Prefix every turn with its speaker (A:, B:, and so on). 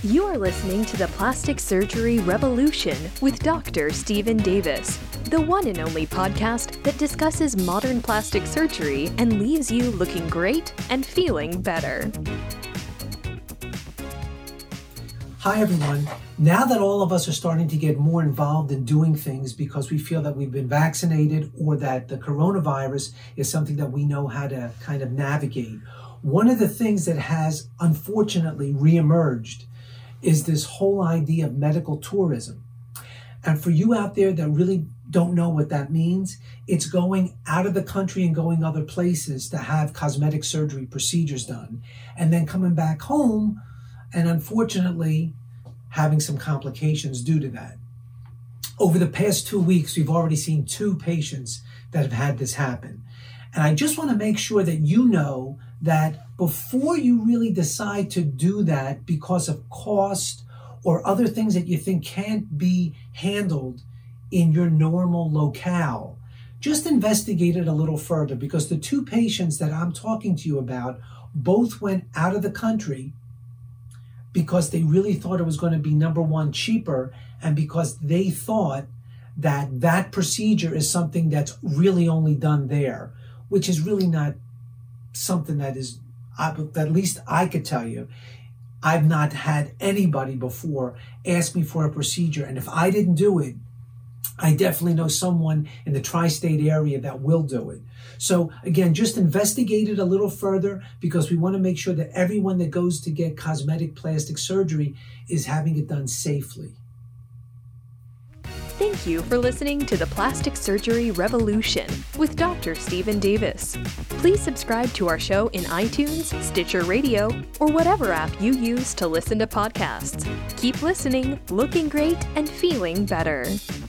A: You are listening to the Plastic Surgery Revolution with Dr. Stephen Davis, the one and only podcast that discusses modern plastic surgery and leaves you looking great and feeling better.
B: Hi, everyone. Now that all of us are starting to get more involved in doing things because we feel that we've been vaccinated or that the coronavirus is something that we know how to kind of navigate, one of the things that has unfortunately reemerged is this whole idea of medical tourism. And for you out there that really don't know what that means, it's going out of the country and going other places to have cosmetic surgery procedures done, and then coming back home and unfortunately having some complications due to that. Over the past 2 weeks, we've already seen 2 patients that have had this happen. And I just want to make sure that you know that before you really decide to do that because of cost or other things that you think can't be handled in your normal locale, just investigate it a little further, because the 2 patients that I'm talking to you about both went out of the country because they really thought it was going to be, number one, cheaper, and because they thought that that procedure is something that's really only done there, which is really not something that is, at least I could tell you, I've not had anybody before ask me for a procedure. And if I didn't do it, I definitely know someone in the tri-state area that will do it. So again, just investigate it a little further, because we want to make sure that everyone that goes to get cosmetic plastic surgery is having it done safely.
A: Thank you for listening to the Plastic Surgery Revolution with Dr. Stephen Davis. Please subscribe to our show in iTunes, Stitcher Radio, or whatever app you use to listen to podcasts. Keep listening, looking great, and feeling better.